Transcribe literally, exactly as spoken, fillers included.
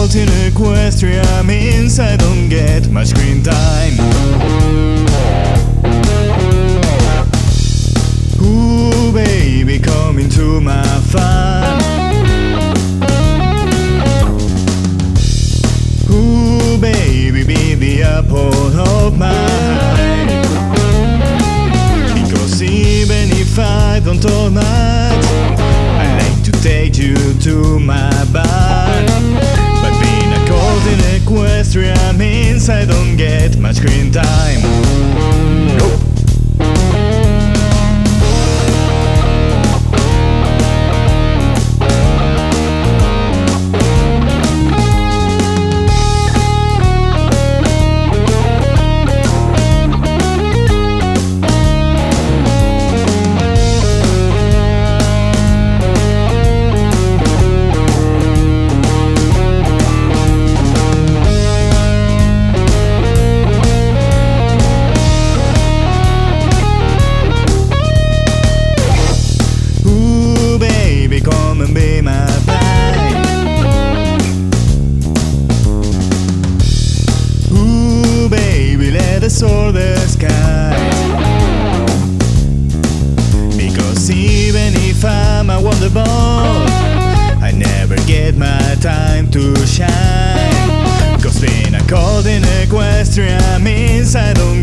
cold in Equestria means I don't get much screen time. Ooh, baby, come into my fun. Ooh, baby, be the apple of my eye. Because even if I don't talk much, I like to take you to my bar. But being a cold in Equestria means I don't get much screen time. Nope. Come and be my bride. Ooh, baby, let us soar the skies. Because even if I'm a wonderboy, I never get my time to shine. Cause being a cold in Equestria means I don't